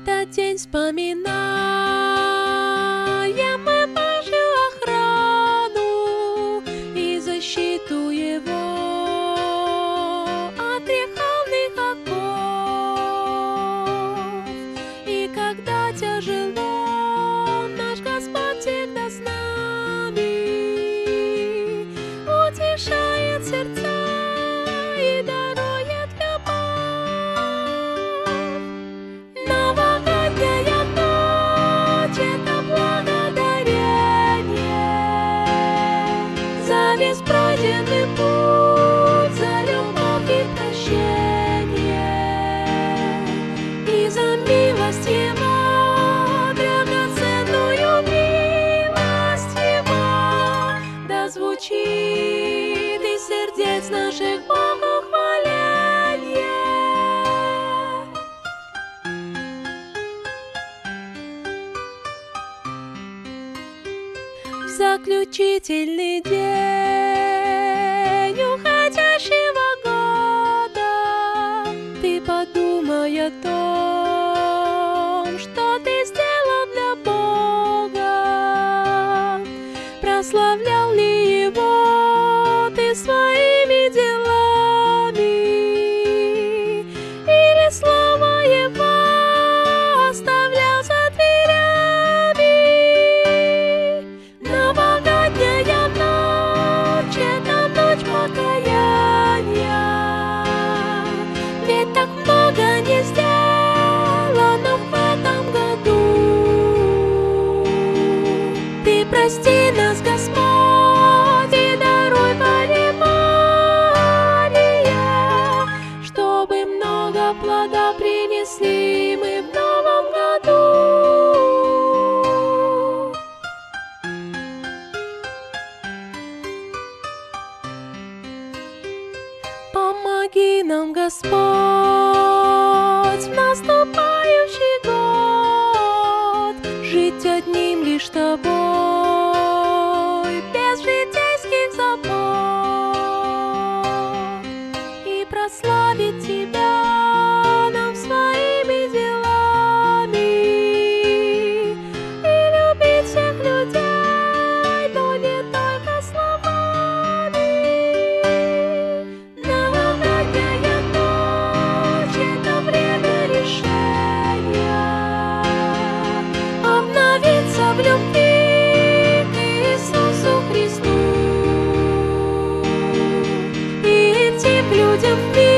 этот день вспоминаем мы Божью охрану и защиту Его от греховных оков. И когда тяжело, наш Господь всегда с нами, утешает сердца и дарует любовь. Новогодняя ночь — это благодарение за весь пройденный путь, за любовь и прощение, и за милость Его, драгоценную милость Его. Да звучит из сердец наших Богу хваление. В заключительный день уходящего года ты подумай о том, что ты сделал для Бога. Прославлял ли Его ты своими делами, или слово Его оставлял за дверями? Новогодняя ночь — это ночь покаяния, ведь так много не сделано в этом году. Ты прости нас, Господь, и даруй понимание, чтобы много плода принесли мы в новом году. Помоги нам, Господь, в наступающий год жить одним лишь Тобой, без житейских забот, и прославить Тебя нам своими делами, и любить всех людей, но не только словами. Новогодняя ночь — это время решения обновиться в любви к Иисусу Христу и идти к людям в мир.